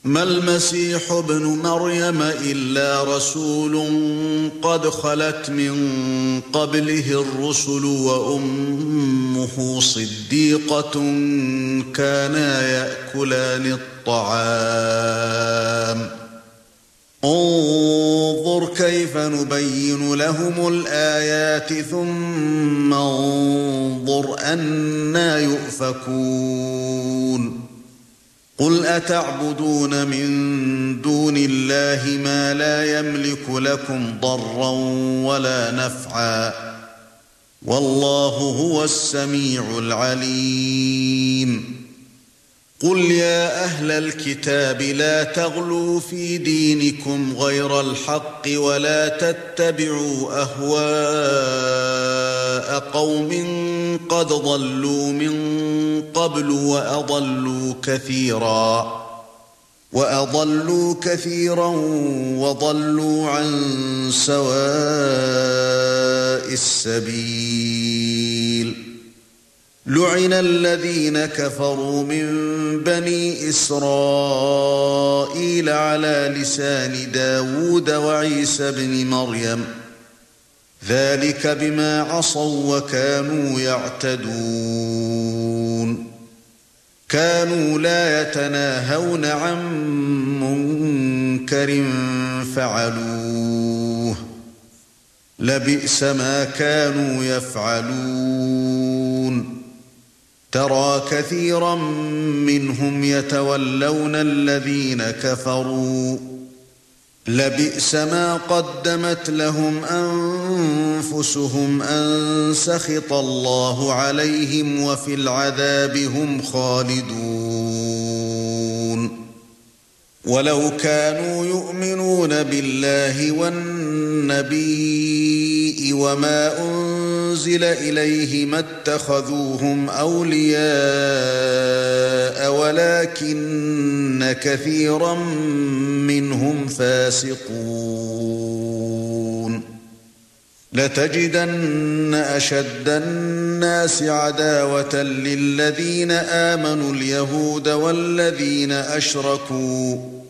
ما المسيح ابن مريم إلا رسول قد خلت من قبله الرسل وأمه صديقة كانا يأكلان الطعام انظر كيف نبين لهم الآيات ثم انظر أنى يؤفكون قل أتعبدون من دون الله ما لا يملك لكم ضرا ولا نفعا والله هو السميع العليم قل يا أهل الكتاب لا تغلوا في دينكم غير الحق ولا تتبعوا أهواء قوم قد ضلوا من قبل وأضلوا كثيرا وضلوا عن سواء السبيل لعن الذين كفروا من بني إسرائيل على لسان داود وعيسى بن مريم ذلك بما عصوا وكانوا يعتدون كانوا لا يتناهون عن منكر فعلوه لبئس ما كانوا يفعلون ترى كثيرا منهم يتولون الذين كفروا لبئس ما قدمت لهم أنفسهم أن سخط الله عليهم وفي العذاب هم خالدون ولو كانوا يؤمنون بالله والنبي وما أنزل إليه ما اتخذوهم أولياء ولكن كثيرا منهم فاسقون لتجدن أشد الناس عداوة للذين آمنوا اليهود والذين أشركوا